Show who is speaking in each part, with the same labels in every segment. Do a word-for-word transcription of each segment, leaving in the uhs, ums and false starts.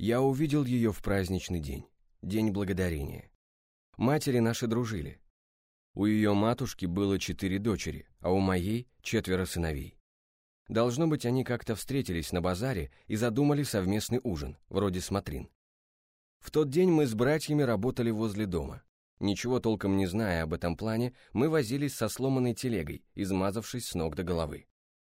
Speaker 1: Я увидел ее в праздничный день, День Благодарения. Матери наши дружили. У ее матушки было четыре дочери, а у моей четверо сыновей. Должно быть, они как-то встретились на базаре и задумали совместный ужин, вроде смотрин. В тот день мы с братьями работали возле дома. Ничего толком не зная об этом плане, мы возились со сломанной телегой, измазавшись с ног до головы.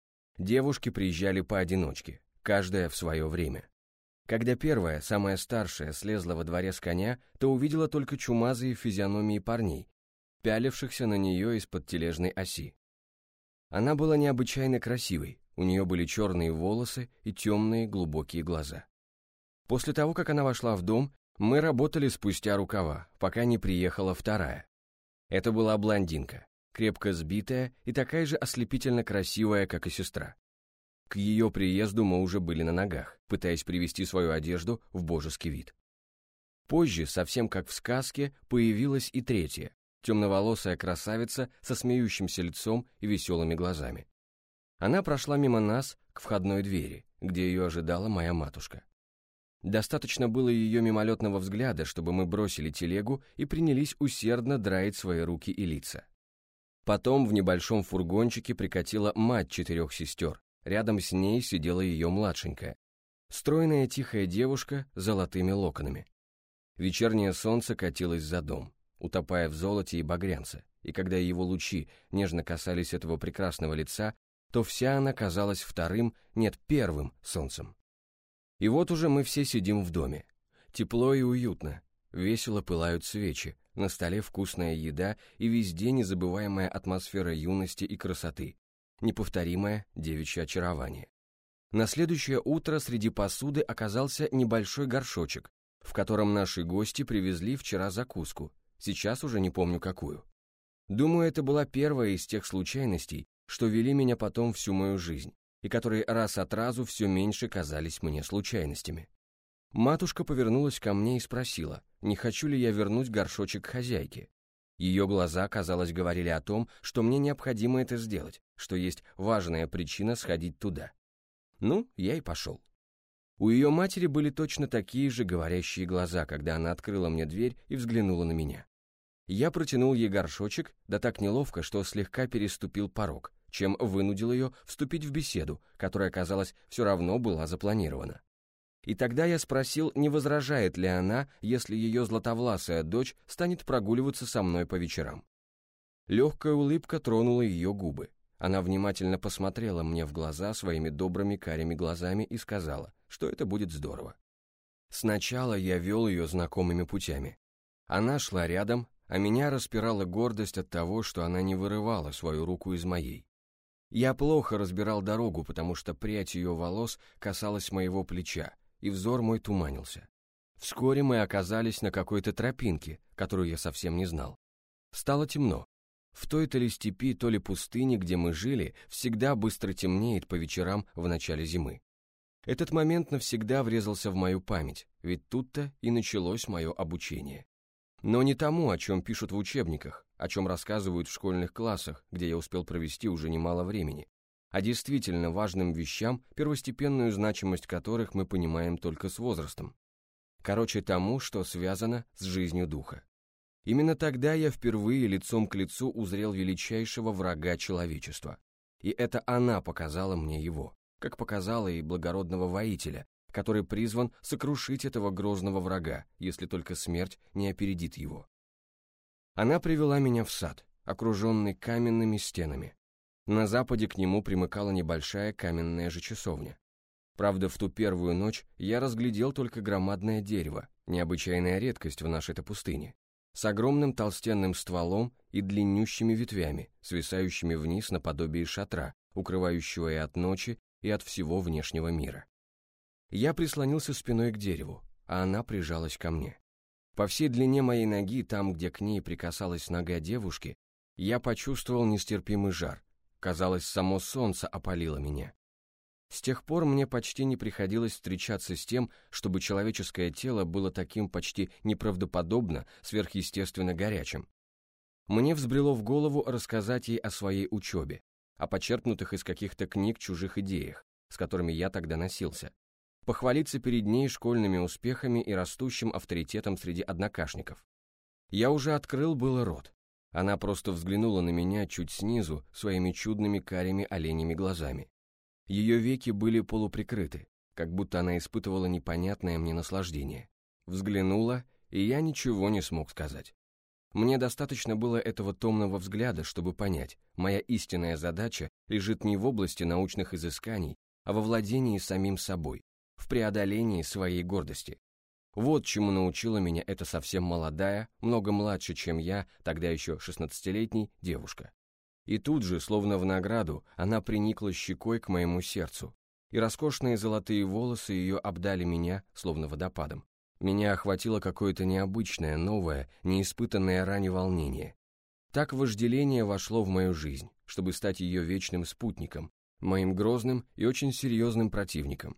Speaker 1: Девушки приезжали поодиночке, каждая в свое время. Когда первая, самая старшая, слезла во дворе с коня, то увидела только чумазые физиономии парней, пялившихся на нее из-под тележной оси. Она была необычайно красивой, у нее были черные волосы и темные глубокие глаза. После того, как она вошла в дом, мы работали спустя рукава, пока не приехала вторая. Это была блондинка, крепко сбитая и такая же ослепительно красивая, как и сестра. К ее приезду мы уже были на ногах, пытаясь привести свою одежду в божеский вид. Позже, совсем как в сказке, появилась и третья, темноволосая красавица со смеющимся лицом и веселыми глазами. Она прошла мимо нас к входной двери, где ее ожидала моя матушка. Достаточно было ее мимолетного взгляда, чтобы мы бросили телегу и принялись усердно драить свои руки и лица. Потом в небольшом фургончике прикатила мать четырех сестер, рядом с ней сидела ее младшенькая, стройная тихая девушка с золотыми локонами. Вечернее солнце катилось за дом, утопая в золоте и багрянце, и когда его лучи нежно касались этого прекрасного лица, то вся она казалась вторым, нет, первым солнцем. И вот уже мы все сидим в доме. Тепло и уютно, весело пылают свечи, на столе вкусная еда и везде незабываемая атмосфера юности и красоты, неповторимое девичье очарование. На следующее утро среди посуды оказался небольшой горшочек, в котором наши гости привезли вчера закуску, сейчас уже не помню какую. Думаю, это была первая из тех случайностей, что вели меня потом всю мою жизнь, и которые раз от разу все меньше казались мне случайностями. Матушка повернулась ко мне и спросила, не хочу ли я вернуть горшочек хозяйке. Ее глаза, казалось, говорили о том, что мне необходимо это сделать, что есть важная причина сходить туда. Ну, я и пошел. У ее матери были точно такие же говорящие глаза, когда она открыла мне дверь и взглянула на меня. Я протянул ей горшочек, да так неловко, что слегка переступил порог, чем вынудил ее вступить в беседу, которая, казалось, все равно была запланирована. И тогда я спросил, не возражает ли она, если ее златовласая дочь станет прогуливаться со мной по вечерам. Легкая улыбка тронула ее губы. Она внимательно посмотрела мне в глаза своими добрыми карими глазами и сказала, что это будет здорово. Сначала я вел ее знакомыми путями. Она шла рядом, а меня распирала гордость от того, что она не вырывала свою руку из моей. Я плохо разбирал дорогу, потому что прядь ее волос касалась моего плеча, и взор мой туманился. Вскоре мы оказались на какой-то тропинке, которую я совсем не знал. Стало темно. В той то ли степи, то ли пустыне, где мы жили, всегда быстро темнеет по вечерам в начале зимы. Этот момент навсегда врезался в мою память, ведь тут-то и началось мое обучение. Но не тому, о чем пишут в учебниках, о чем рассказывают в школьных классах, где я успел провести уже немало времени, а действительно важным вещам, первостепенную значимость которых мы понимаем только с возрастом. Короче, тому, что связано с жизнью духа. Именно тогда я впервые лицом к лицу узрел величайшего врага человечества. И это она показала мне его, как показала и благородного воителя, который призван сокрушить этого грозного врага, если только смерть не опередит его. Она привела меня в сад, окруженный каменными стенами. На западе к нему примыкала небольшая каменная же часовня. Правда, в ту первую ночь я разглядел только громадное дерево, необычайная редкость в нашей-то пустыне, с огромным толстенным стволом и длиннющими ветвями, свисающими вниз наподобие шатра, укрывающего и от ночи, и от всего внешнего мира. Я прислонился спиной к дереву, а она прижалась ко мне. По всей длине моей ноги, там, где к ней прикасалась нога девушки, я почувствовал нестерпимый жар. Казалось, само солнце опалило меня. С тех пор мне почти не приходилось встречаться с тем, чтобы человеческое тело было таким почти неправдоподобно, сверхъестественно горячим. Мне взбрело в голову рассказать ей о своей учебе, о почерпнутых из каких-то книг чужих идеях, с которыми я тогда носился. похвалиться перед ней школьными успехами и растущим авторитетом среди однокашников. Я уже открыл было рот. Она просто взглянула на меня чуть снизу своими чудными карими оленями глазами. Ее веки были полуприкрыты, как будто она испытывала непонятное мне наслаждение. Взглянула, и я ничего не смог сказать. Мне достаточно было этого томного взгляда, чтобы понять, моя истинная задача лежит не в области научных изысканий, а во владении самим собой, в преодолении своей гордости. Вот чему научила меня эта совсем молодая, много младше, чем я, тогда еще шестнадцатилетний, девушка. И тут же, словно в награду, она приникла щекой к моему сердцу, и роскошные золотые волосы ее обдали меня, словно водопадом. Меня охватило какое-то необычное, новое, неиспытанное ранее волнение. Так вожделение вошло в мою жизнь, чтобы стать ее вечным спутником, моим грозным и очень серьезным противником.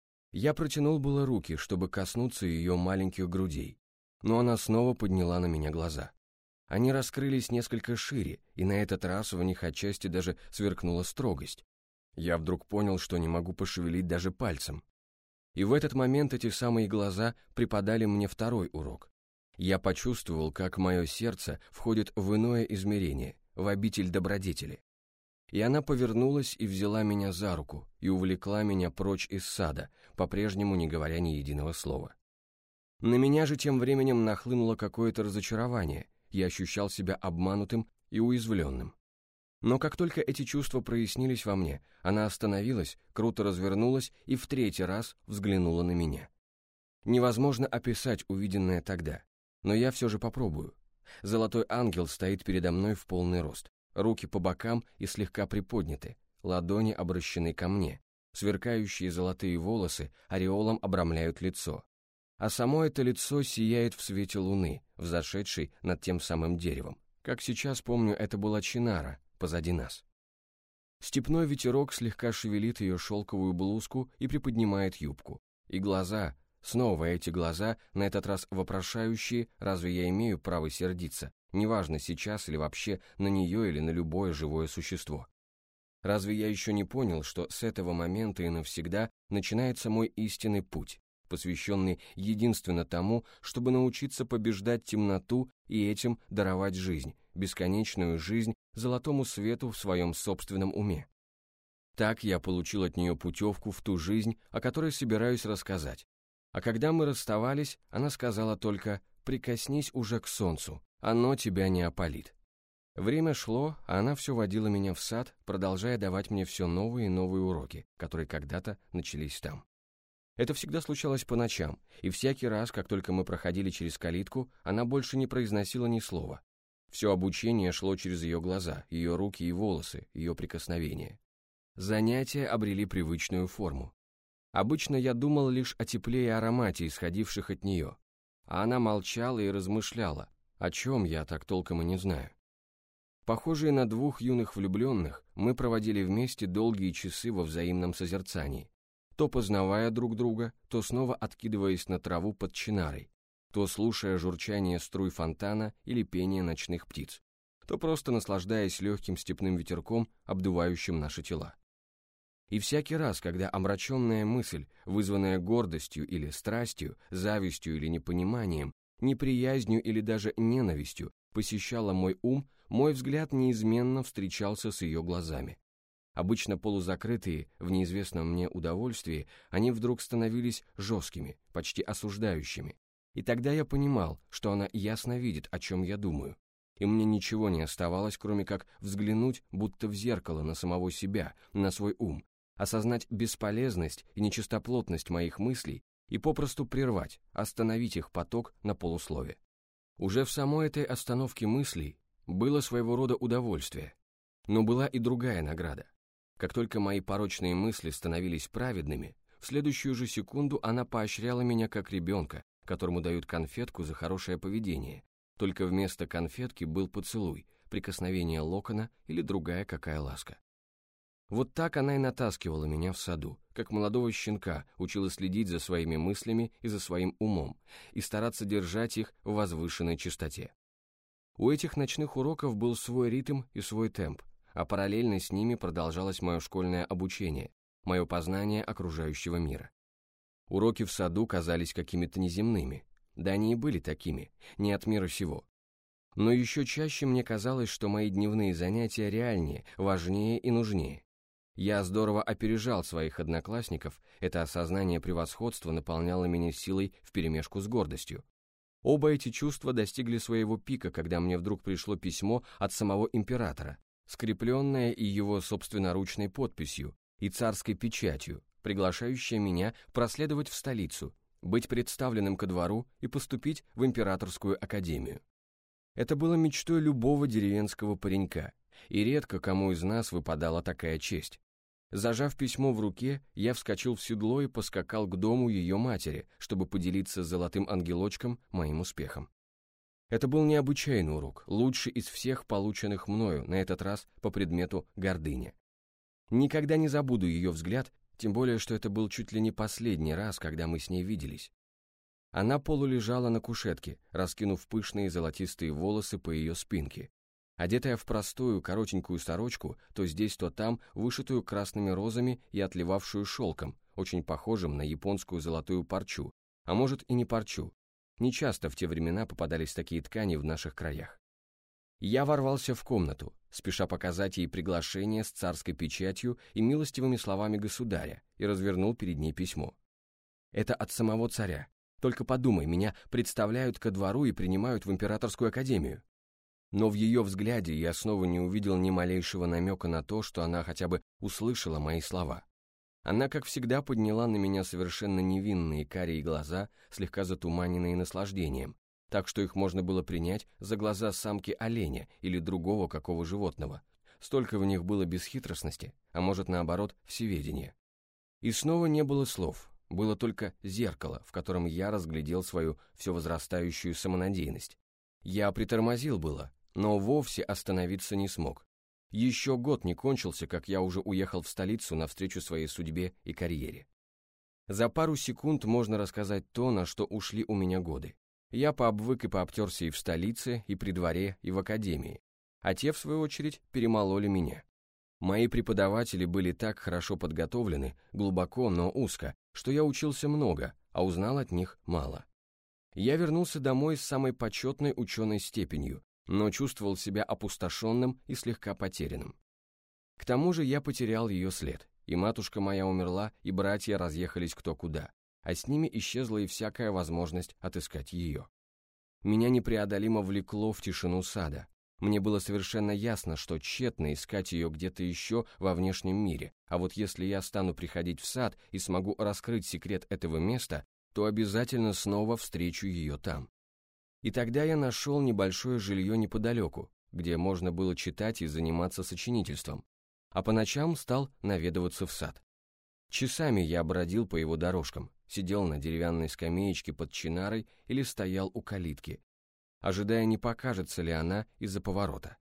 Speaker 1: Я протянул было руки, чтобы коснуться ее маленьких грудей, но она снова подняла на меня глаза. Они раскрылись несколько шире, и на этот раз в них отчасти даже сверкнула строгость. Я вдруг понял, что не могу пошевелить даже пальцем. И в этот момент эти самые глаза преподали мне второй урок. Я почувствовал, как мое сердце входит в иное измерение, в обитель добродетели. И она повернулась и взяла меня за руку и увлекла меня прочь из сада, по-прежнему не говоря ни единого слова. На меня же тем временем нахлынуло какое-то разочарование, я ощущал себя обманутым и уязвленным. Но как только эти чувства прояснились во мне, она остановилась, круто развернулась и в третий раз взглянула на меня. Невозможно описать увиденное тогда, но я все же попробую. Золотой ангел стоит передо мной в полный рост, руки по бокам и слегка приподняты, ладони обращены ко мне, сверкающие золотые волосы ореолом обрамляют лицо. А само это лицо сияет в свете луны, взошедшей над тем самым деревом. Как сейчас помню, это была чинара позади нас. Степной ветерок слегка шевелит ее шелковую блузку и приподнимает юбку. И глаза, снова эти глаза, на этот раз вопрошающие, разве я имею право сердиться, неважно сейчас или вообще на нее или на любое живое существо. Разве я еще не понял, что с этого момента и навсегда начинается мой истинный путь, посвященный единственно тому, чтобы научиться побеждать темноту и этим даровать жизнь, бесконечную жизнь золотому свету в своем собственном уме. Так я получил от нее путевку в ту жизнь, о которой собираюсь рассказать. А когда мы расставались, она сказала только «прикоснись уже к солнцу, оно тебя не опалит». Время шло, а она все водила меня в сад, продолжая давать мне все новые и новые уроки, которые когда-то начались там. Это всегда случалось по ночам, и всякий раз, как только мы проходили через калитку, она больше не произносила ни слова. Все обучение шло через ее глаза, ее руки и волосы, ее прикосновения. Занятия обрели привычную форму. Обычно я думал лишь о тепле и аромате, исходивших от нее, а она молчала и размышляла, о чем я так толком и не знаю. Похожие на двух юных влюбленных, мы проводили вместе долгие часы во взаимном созерцании, то познавая друг друга, то снова откидываясь на траву под чинарой, то слушая журчание струй фонтана или пение ночных птиц, то просто наслаждаясь легким степным ветерком, обдувающим наши тела. И всякий раз, когда омраченная мысль, вызванная гордостью или страстью, завистью или непониманием, неприязнью или даже ненавистью, посещала мой ум, мой взгляд неизменно встречался с ее глазами. Обычно полузакрытые, в неизвестном мне удовольствии, они вдруг становились жесткими, почти осуждающими. И тогда я понимал, что она ясно видит, о чем я думаю. И мне ничего не оставалось, кроме как взглянуть, будто в зеркало, на самого себя, на свой ум, осознать бесполезность и нечистоплотность моих мыслей и попросту прервать, остановить их поток на полуслове. Уже в самой этой остановке мыслей было своего рода удовольствие, но была и другая награда. Как только мои порочные мысли становились праведными, в следующую же секунду она поощряла меня как ребенка, которому дают конфетку за хорошее поведение, только вместо конфетки был поцелуй, прикосновение локона или другая какая ласка. Вот так она и натаскивала меня в саду, как молодого щенка учила следить за своими мыслями и за своим умом, и стараться держать их в возвышенной чистоте. У этих ночных уроков был свой ритм и свой темп, а параллельно с ними продолжалось мое школьное обучение, мое познание окружающего мира. Уроки в саду казались какими-то неземными. Да они и были такими, не от мира сего. Но еще чаще мне казалось, что мои дневные занятия реальнее, важнее и нужнее. Я здорово опережал своих одноклассников, это осознание превосходства наполняло меня силой вперемешку с гордостью. Оба эти чувства достигли своего пика, когда мне вдруг пришло письмо от самого императора, скрепленное и его собственноручной подписью, и царской печатью, приглашающее меня проследовать в столицу, быть представленным ко двору и поступить в императорскую академию. Это было мечтой любого деревенского паренька, и редко кому из нас выпадала такая честь. Зажав письмо в руке, я вскочил в седло и поскакал к дому ее матери, чтобы поделиться с золотым ангелочком моим успехом. Это был необычайный урок, лучший из всех полученных мною, на этот раз по предмету гордыня. Никогда не забуду ее взгляд, тем более, что это был чуть ли не последний раз, когда мы с ней виделись. Она полулежала на кушетке, раскинув пышные золотистые волосы по ее спинке, одетая в простую коротенькую сорочку, то здесь, то там, вышитую красными розами и отливавшую шелком, очень похожим на японскую золотую парчу, а может и не парчу. Нечасто в те времена попадались такие ткани в наших краях. Я ворвался в комнату, спеша показать ей приглашение с царской печатью и милостивыми словами государя, и развернул перед ней письмо. Это от самого царя. Только подумай, меня представляют ко двору и принимают в императорскую академию. Но в ее взгляде я снова не увидел ни малейшего намека на то, что она хотя бы услышала мои слова. Она, как всегда, подняла на меня совершенно невинные карие глаза, слегка затуманенные наслаждением, так что их можно было принять за глаза самки оленя или другого какого животного. Столько в них было бесхитростности, а может, наоборот, всеведения. И снова не было слов. Было только зеркало, в котором я разглядел свою все возрастающую самонадеянность. Я притормозил было, но вовсе остановиться не смог. Еще год не кончился, как я уже уехал в столицу навстречу своей судьбе и карьере. За пару секунд можно рассказать то, на что ушли у меня годы. Я пообвык и пообтерся и в столице, и при дворе, и в академии, а те, в свою очередь, перемололи меня. Мои преподаватели были так хорошо подготовлены, глубоко, но узко, что я учился много, а узнал от них мало. Я вернулся домой с самой почетной ученой степенью, но чувствовал себя опустошенным и слегка потерянным. К тому же я потерял ее след, и матушка моя умерла, и братья разъехались кто куда, а с ними исчезла и всякая возможность отыскать ее. Меня непреодолимо влекло в тишину сада. Мне было совершенно ясно, что тщетно искать ее где-то еще во внешнем мире, а вот если я стану приходить в сад и смогу раскрыть секрет этого места, то обязательно снова встречу ее там. И тогда я нашел небольшое жилье неподалеку, где можно было читать и заниматься сочинительством, а по ночам стал наведываться в сад. Часами я бродил по его дорожкам, сидел на деревянной скамеечке под чинарой или стоял у калитки, ожидая, не покажется ли она из-за поворота.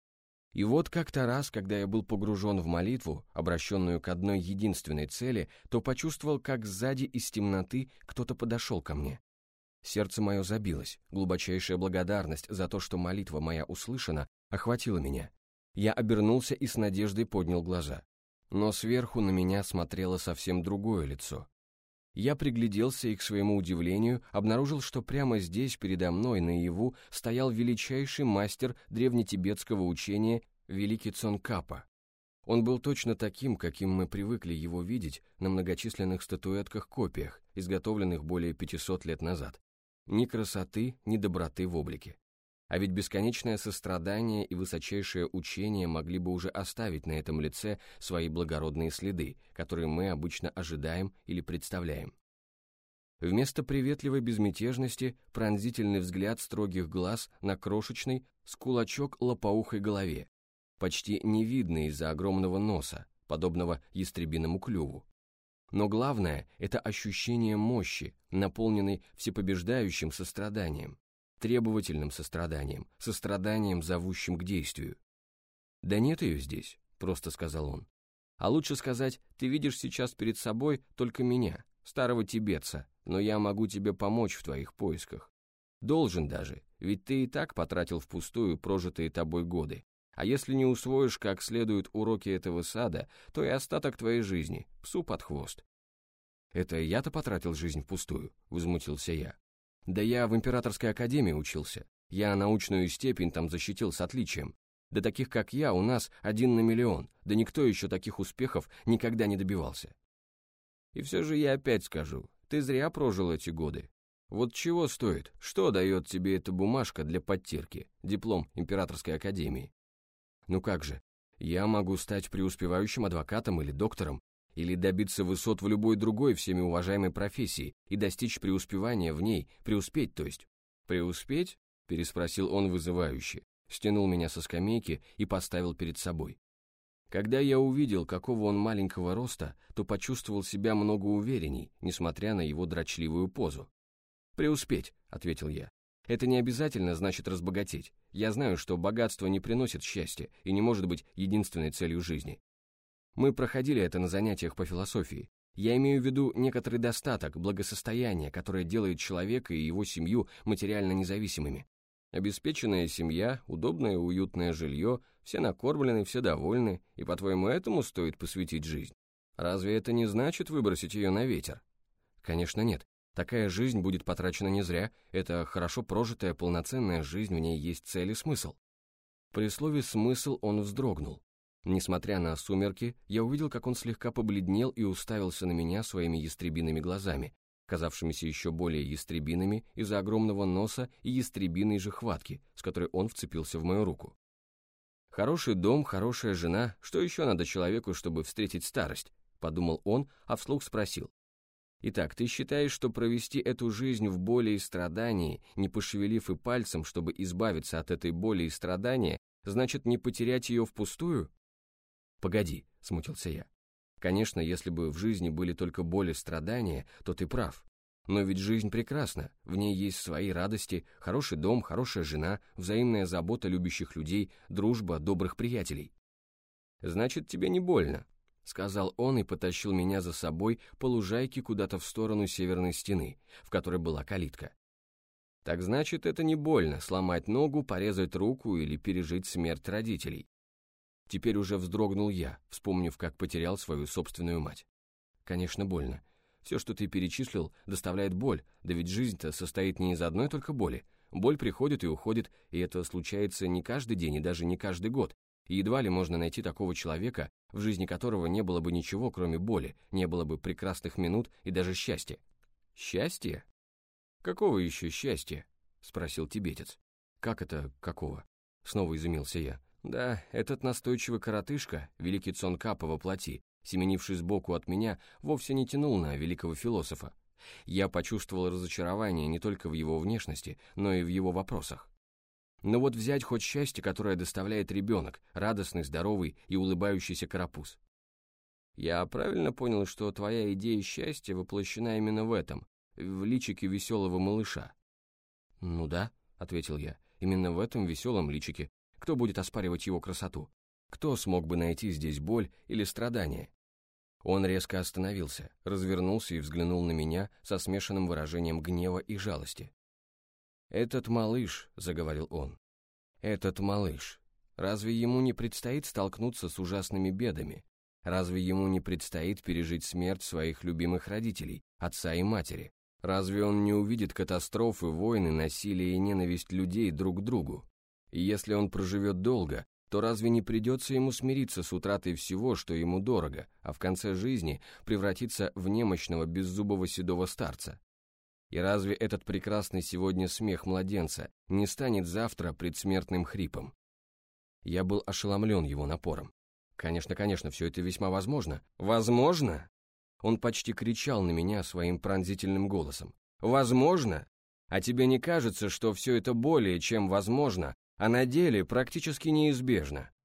Speaker 1: И вот как-то раз, когда я был погружен в молитву, обращенную к одной единственной цели, то почувствовал, как сзади из темноты кто-то подошел ко мне. Сердце мое забилось, глубочайшая благодарность за то, что молитва моя услышана, охватила меня. Я обернулся и с надеждой поднял глаза. Но сверху на меня смотрело совсем другое лицо. Я пригляделся и, к своему удивлению, обнаружил, что прямо здесь, передо мной, наяву, стоял величайший мастер древнетибетского учения великий Цонкапа. Он был точно таким, каким мы привыкли его видеть на многочисленных статуэтках-копиях, изготовленных более пятисот лет назад. Ни красоты, ни доброты в облике. А ведь бесконечное сострадание и высочайшее учение могли бы уже оставить на этом лице свои благородные следы, которые мы обычно ожидаем или представляем. Вместо приветливой безмятежности пронзительный взгляд строгих глаз на крошечной, с кулачок лопоухой голове, почти не видный из-за огромного носа, подобного ястребиному клюву. Но главное – это ощущение мощи, наполненной всепобеждающим состраданием, требовательным состраданием, состраданием, зовущим к действию. «Да нет ее здесь», — просто сказал он. «А лучше сказать, ты видишь сейчас перед собой только меня, старого тибетца, но я могу тебе помочь в твоих поисках. Должен даже, ведь ты и так потратил впустую прожитые тобой годы. А если не усвоишь как следует уроки этого сада, то и остаток твоей жизни псу под хвост». Это я-то потратил жизнь впустую, возмутился я. Да я в императорской академии учился. Я научную степень там защитил с отличием. Да таких, как я, у нас один на миллион, да никто еще таких успехов никогда не добивался. И все же я опять скажу, ты зря прожил эти годы. Вот чего стоит, что дает тебе эта бумажка для подтирки, диплом императорской академии? Ну как же, я могу стать преуспевающим адвокатом или доктором, или добиться высот в любой другой всеми уважаемой профессии и достичь преуспевания в ней, преуспеть, то есть. Преуспеть? Переспросил он вызывающе, стянул меня со скамейки и поставил перед собой. Когда я увидел, какого он маленького роста, то почувствовал себя много уверенней, несмотря на его дрочливую позу. «Преуспеть», — ответил я. «Это не обязательно значит разбогатеть. Я знаю, что богатство не приносит счастья и не может быть единственной целью жизни. Мы проходили это на занятиях по философии. Я имею в виду некоторый достаток, благосостояние, которое делает человека и его семью материально независимыми. Обеспеченная семья, удобное и уютное жилье, все накормлены, все довольны, и, по-твоему, этому стоит посвятить жизнь? Разве это не значит выбросить ее на ветер? Конечно, нет. Такая жизнь будет потрачена не зря, это хорошо прожитая полноценная жизнь, в ней есть цель и смысл. При слове «смысл» он вздрогнул. Несмотря на сумерки, я увидел, как он слегка побледнел и уставился на меня своими ястребиными глазами, казавшимися еще более ястребиными из-за огромного носа и ястребиной же хватки, с которой он вцепился в мою руку. «Хороший дом, хорошая жена, что еще надо человеку, чтобы встретить старость?» — подумал он, а вслух спросил. «Итак, ты считаешь, что провести эту жизнь в боли и страдании, не пошевелив и пальцем, чтобы избавиться от этой боли и страдания, значит не потерять ее впустую?» «Погоди», — смутился я. «Конечно, если бы в жизни были только боли и страдания, то ты прав. Но ведь жизнь прекрасна, в ней есть свои радости, хороший дом, хорошая жена, взаимная забота любящих людей, дружба добрых приятелей». «Значит, тебе не больно», — сказал он и потащил меня за собой по лужайке куда-то в сторону северной стены, в которой была калитка. «Так значит, это не больно сломать ногу, порезать руку или пережить смерть родителей». Теперь уже вздрогнул я, вспомнив, как потерял свою собственную мать. Конечно, больно. Все, что ты перечислил, доставляет боль, да ведь жизнь-то состоит не из одной только боли. Боль приходит и уходит, и это случается не каждый день и даже не каждый год. И едва ли можно найти такого человека, в жизни которого не было бы ничего, кроме боли, не было бы прекрасных минут и даже счастья. Счастье? Какого еще счастья? Спросил тибетец. Как это какого? Снова изумился я. Да, этот настойчивый коротышка, великий Цонкапа во плоти, семенивший сбоку от меня, вовсе не тянул на великого философа. Я почувствовал разочарование не только в его внешности, но и в его вопросах. Но вот взять хоть счастье, которое доставляет ребенок, радостный, здоровый и улыбающийся карапуз. Я правильно понял, что твоя идея счастья воплощена именно в этом, в личике веселого малыша? Ну да, ответил я, именно в этом веселом личике. Кто будет оспаривать его красоту? Кто смог бы найти здесь боль или страдание? Он резко остановился, развернулся и взглянул на меня со смешанным выражением гнева и жалости. «Этот малыш», — заговорил он, — «этот малыш, разве ему не предстоит столкнуться с ужасными бедами? Разве ему не предстоит пережить смерть своих любимых родителей, отца и матери? Разве он не увидит катастрофы, войны, насилие и ненависть людей друг к другу? И если он проживет долго, то разве не придется ему смириться с утратой всего, что ему дорого, а в конце жизни превратиться в немощного беззубого седого старца? И разве этот прекрасный сегодня смех младенца не станет завтра предсмертным хрипом?» Я был ошеломлен его напором. «Конечно, конечно, все это весьма возможно». «Возможно?» Он почти кричал на меня своим пронзительным голосом. «Возможно? А тебе не кажется, что все это более чем возможно, а на деле практически неизбежно?